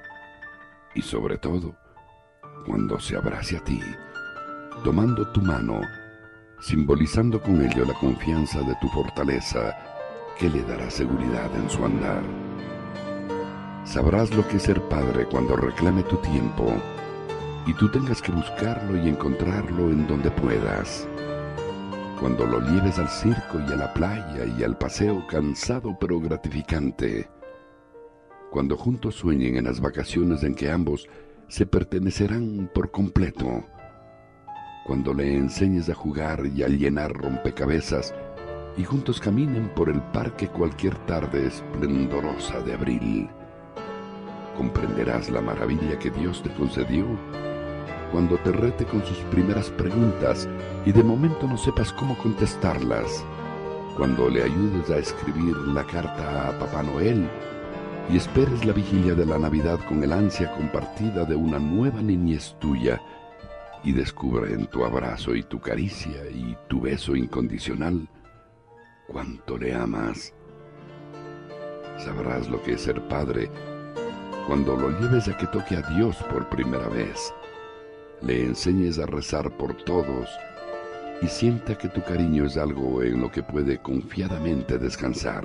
Y sobre todo, cuando se abrace a ti, tomando tu mano, simbolizando con ello la confianza de tu fortaleza que le dará seguridad en su andar. Sabrás lo que es ser padre cuando reclame tu tiempo y tú tengas que buscarlo y encontrarlo en donde puedas. Cuando lo lleves al circo y a la playa y al paseo cansado pero gratificante. Cuando juntos sueñen en las vacaciones en que ambos se pertenecerán por completo. Cuando le enseñes a jugar y a llenar rompecabezas y juntos caminen por el parque cualquier tarde esplendorosa de abril. Comprenderás la maravilla que Dios te concedió cuando te rete con sus primeras preguntas y de momento no sepas cómo contestarlas, cuando le ayudes a escribir la carta a Papá Noel y esperes la vigilia de la Navidad con el ansia compartida de una nueva niñez tuya y descubra en tu abrazo y tu caricia y tu beso incondicional cuánto le amas. Sabrás lo que es ser padre cuando lo lleves a que toque a Dios por primera vez, le enseñes a rezar por todos y sienta que tu cariño es algo en lo que puede confiadamente descansar.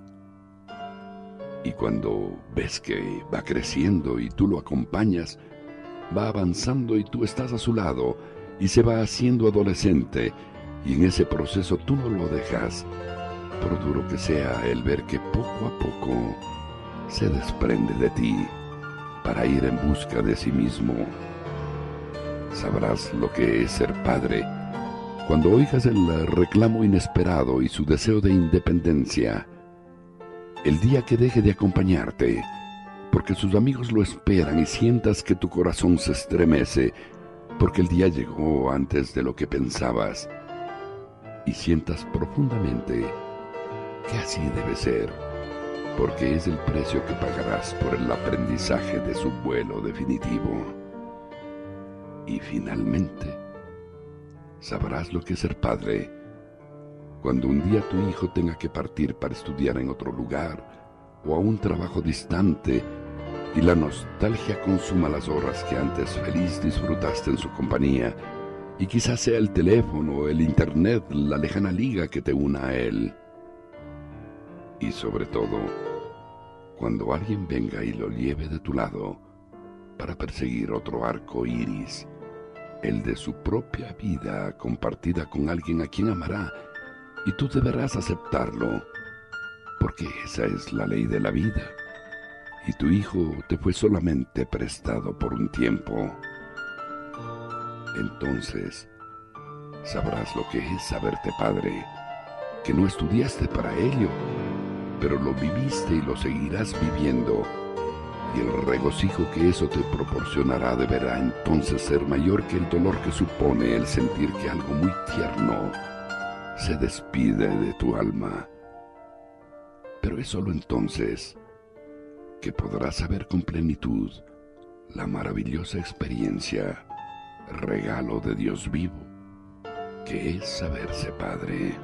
Y cuando ves que va creciendo y tú lo acompañas, va avanzando y tú estás a su lado y se va haciendo adolescente, y en ese proceso tú no lo dejas, por duro que sea el ver que poco a poco se desprende de ti para ir en busca de sí mismo. Sabrás lo que es ser padre cuando oigas el reclamo inesperado y su deseo de independencia, el día que deje de acompañarte, porque sus amigos lo esperan y sientas que tu corazón se estremece, porque el día llegó antes de lo que pensabas, y sientas profundamente que así debe ser, porque es el precio que pagarás por el aprendizaje de su vuelo definitivo. Y finalmente, sabrás lo que es ser padre cuando un día tu hijo tenga que partir para estudiar en otro lugar o a un trabajo distante y la nostalgia consuma las horas que antes feliz disfrutaste en su compañía, y quizás sea el teléfono, el internet, la lejana liga que te una a él. Y sobre todo, cuando alguien venga y lo lleve de tu lado para perseguir otro arco iris, el de su propia vida compartida con alguien a quien amará, y tú deberás aceptarlo, porque esa es la ley de la vida, y tu hijo te fue solamente prestado por un tiempo. Entonces, sabrás lo que es saberte padre, que no estudiaste para ello, pero lo viviste y lo seguirás viviendo, y el regocijo que eso te proporcionará deberá entonces ser mayor que el dolor que supone el sentir que algo muy tierno se despide de tu alma. Pero es solo entonces que podrás saber con plenitud la maravillosa experiencia, regalo de Dios vivo, que es saberse padre.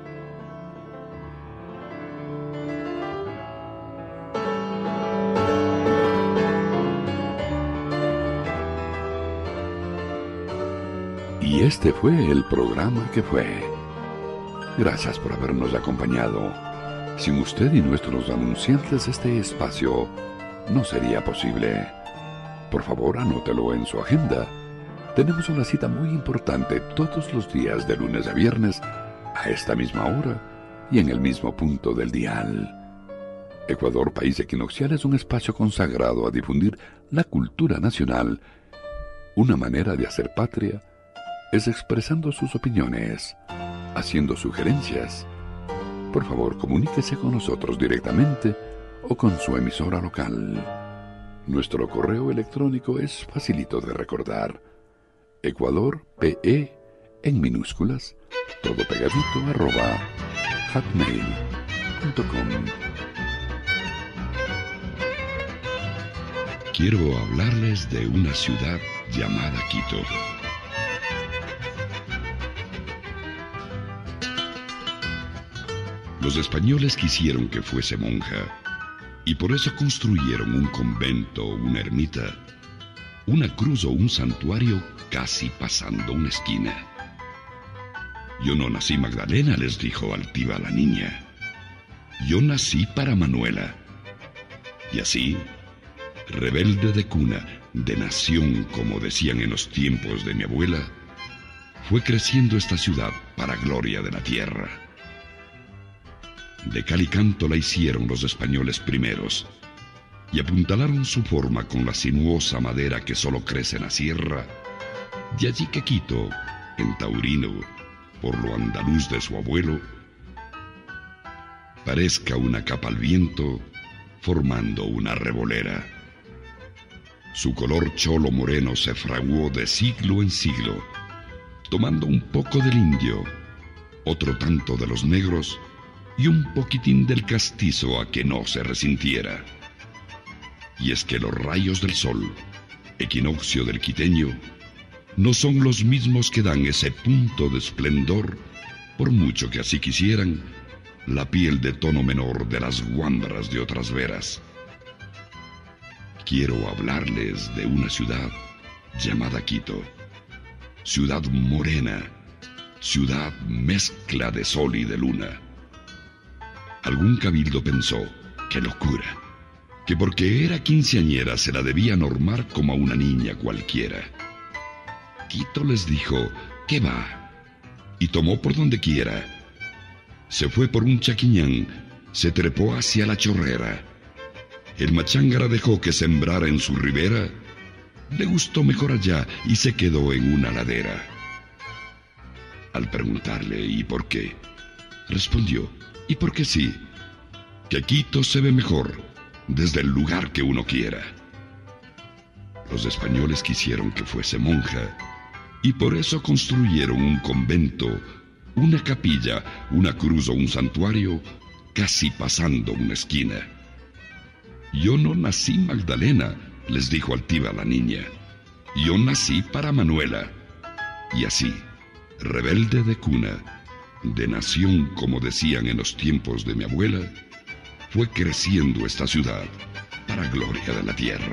Y este fue el programa que fue. Gracias por habernos acompañado. Sin usted y nuestros anunciantes este espacio no sería posible. Por favor, anótelo en su agenda. Tenemos una cita muy importante todos los días de lunes a viernes a esta misma hora y en el mismo punto del dial. Ecuador, país equinoccial, es un espacio consagrado a difundir la cultura nacional. Una manera de hacer patria es expresando sus opiniones, haciendo sugerencias. Por favor, comuníquese con nosotros directamente o con su emisora local. Nuestro correo electrónico es facilito de recordar: Ecuador P E en minúsculas, todo pegadito, arroba hotmail punto com. Quiero hablarles de una ciudad llamada Quito. Los españoles quisieron que fuese monja, y por eso construyeron un convento o una ermita, una cruz o un santuario casi pasando una esquina. Yo no nací Magdalena, les dijo altiva la niña. Yo nací para Manuela. Y así, rebelde de cuna, de nación, como decían en los tiempos de mi abuela, fue creciendo esta ciudad para gloria de la tierra. De cal y canto la hicieron los españoles primeros, y apuntalaron su forma con la sinuosa madera que solo crece en la sierra, de allí que Quito, en taurino, por lo andaluz de su abuelo, parezca una capa al viento, formando una revolera. Su color cholo moreno se fraguó de siglo en siglo, tomando un poco del indio, otro tanto de los negros y un poquitín del castizo a que no se resintiera. Y es que los rayos del sol, equinoccio del quiteño, no son los mismos que dan ese punto de esplendor, por mucho que así quisieran, la piel de tono menor de las guámbaras de otras veras. Quiero hablarles de una ciudad llamada Quito, ciudad morena, ciudad mezcla de sol y de luna. Algún cabildo pensó, qué locura, que porque era quinceañera se la debía normar como a una niña cualquiera. Quito les dijo, ¿qué va? Y tomó por donde quiera. Se fue por un chaquiñán, se trepó hacia la chorrera. El machángara dejó que sembrara en su ribera, le gustó mejor allá y se quedó en una ladera. Al preguntarle, ¿y por qué?, respondió, ¿y por qué sí? Que Quito se ve mejor desde el lugar que uno quiera. Los españoles quisieron que fuese monja y por eso construyeron un convento, una capilla, una cruz o un santuario, casi pasando una esquina. Yo no nací Magdalena, les dijo altiva la niña. Yo nací para Manuela. Y así, rebelde de cuna, de nación como decían en los tiempos de mi abuela, fue creciendo esta ciudad para gloria de la tierra.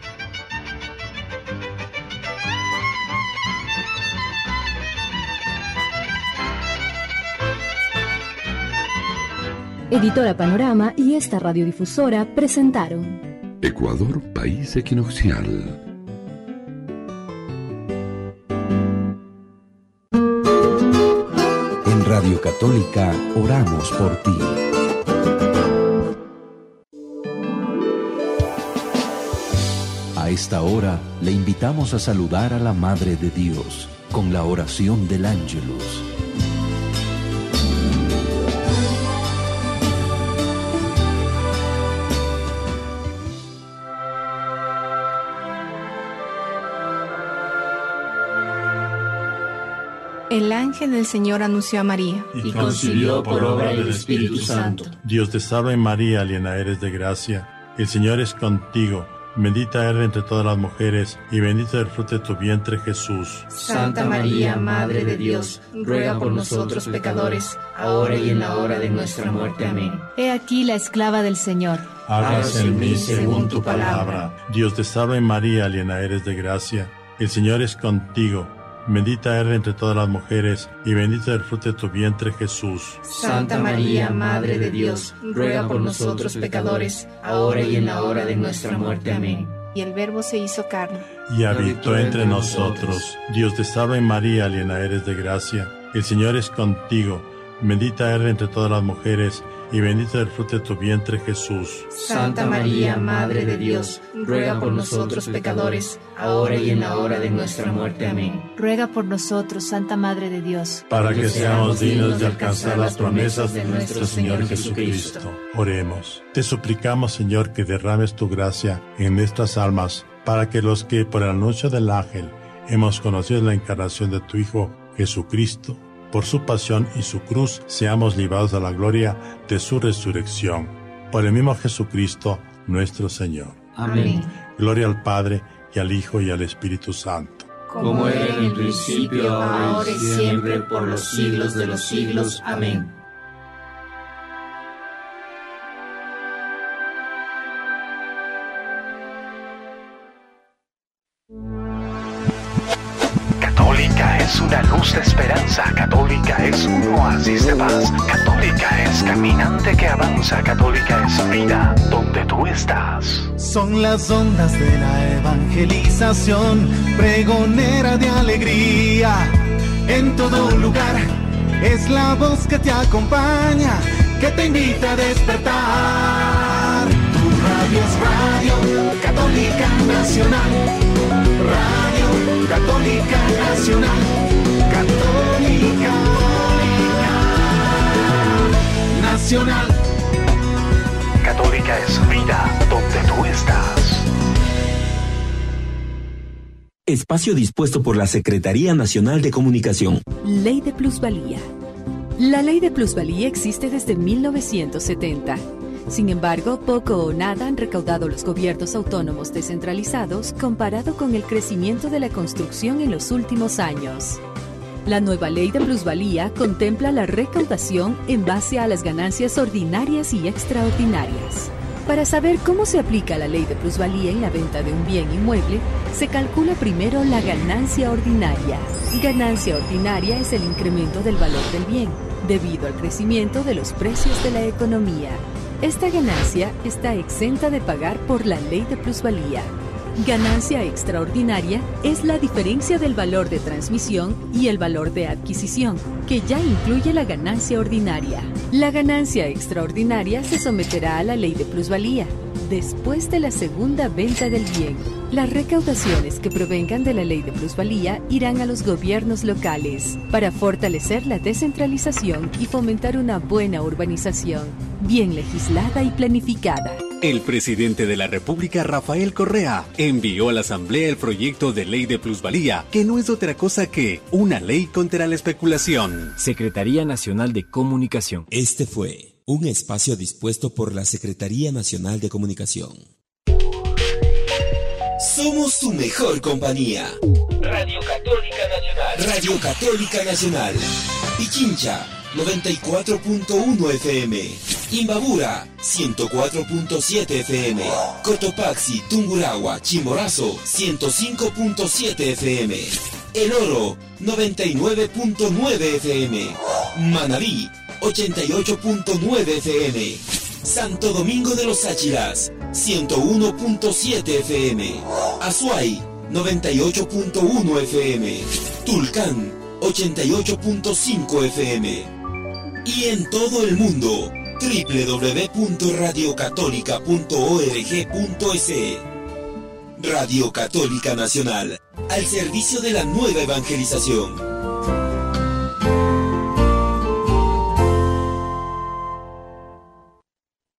Editora Panorama y esta radiodifusora presentaron Ecuador, país equinoccial. En Radio Católica oramos por ti. A esta hora le invitamos a saludar a la Madre de Dios con la oración del Ángelus. El ángel del Señor anunció a María, y concibió por obra del Espíritu Santo. Dios te salve María, llena eres de gracia, el Señor es contigo. Bendita eres entre todas las mujeres, y bendito es el fruto de tu vientre, Jesús. Santa María, Madre de Dios, ruega por nosotros pecadores, ahora y en la hora de nuestra muerte. Amén. He aquí la esclava del Señor. Hágase en mí según tu palabra. Dios te salve María, llena eres de gracia, el Señor es contigo. Bendita eres entre todas las mujeres, y bendito es el fruto de tu vientre, Jesús. Santa María, Madre de Dios, ruega por nosotros pecadores, ahora y en la hora de nuestra muerte. Amén. Y el Verbo se hizo carne, y habitó entre nosotros. Dios te salve María, llena eres de gracia, el Señor es contigo. Bendita eres entre todas las mujeres, y bendito es el fruto de tu vientre, Jesús. Santa María, Madre de Dios, ruega por nosotros pecadores, ahora y en la hora de nuestra muerte. Amén. Ruega por nosotros, Santa Madre de Dios, para que seamos dignos de alcanzar las promesas de nuestro Señor Jesucristo. Oremos. Te suplicamos, Señor, que derrames tu gracia en nuestras almas, para que los que por el anuncio del ángel hemos conocido la encarnación de tu Hijo Jesucristo, por su pasión y su cruz, seamos librados a la gloria de su resurrección. Por el mismo Jesucristo, nuestro Señor. Amén. Gloria al Padre, y al Hijo, y al Espíritu Santo. Como era en el principio, ahora y siempre, por los siglos de los siglos. Amén. Católica es una luz de esperanza, católica es un oasis de paz, católica es caminante que avanza, católica es vida donde tú estás. Son las ondas de la evangelización, pregonera de alegría, en todo lugar, es la voz que te acompaña, que te invita a despertar. Tu radio es Radio Católica Nacional, Radio Católica Nacional, Católica Nacional. Católica es vida donde tú estás. espacio dispuesto por la Secretaría Nacional de Comunicación. Ley de plusvalía. La ley de plusvalía existe desde mil novecientos setenta. Sin embargo, poco o nada han recaudado los gobiernos autónomos descentralizados comparado con el crecimiento de la construcción en los últimos años. La nueva ley de plusvalía contempla la recaudación en base a las ganancias ordinarias y extraordinarias. Para saber cómo se aplica la ley de plusvalía en la venta de un bien inmueble, se calcula primero la ganancia ordinaria. Ganancia ordinaria es el incremento del valor del bien, debido al crecimiento de los precios de la economía. Esta ganancia está exenta de pagar por la ley de plusvalía. Ganancia extraordinaria es la diferencia del valor de transmisión y el valor de adquisición, que ya incluye la ganancia ordinaria. La ganancia extraordinaria se someterá a la ley de plusvalía después de la segunda venta del bien. Las recaudaciones que provengan de la ley de plusvalía irán a los gobiernos locales para fortalecer la descentralización y fomentar una buena urbanización, bien legislada y planificada. El presidente de la República, Rafael Correa, envió a la Asamblea el proyecto de ley de plusvalía, que no es otra cosa que una ley contra la especulación. Secretaría Nacional de Comunicación. Este fue un espacio dispuesto por la Secretaría Nacional de Comunicación. Somos tu mejor compañía. Radio Católica Nacional. Radio Católica Nacional. Pichincha, noventa y cuatro punto uno F M. Imbabura, ciento cuatro punto siete F M. Cotopaxi, Tungurahua, Chimborazo, ciento cinco punto siete F M. El Oro, noventa y nueve punto nueve F M. Manabí, ochenta y ocho punto nueve F M. Santo Domingo de los Áchilas, ciento uno punto siete F M. Azuay, noventa y ocho punto uno F M. Tulcán, ochenta y ocho punto cinco F M. Y en todo el mundo, doble u doble u doble u punto radio católica punto org punto es. Radio Católica Nacional, al servicio de la nueva evangelización.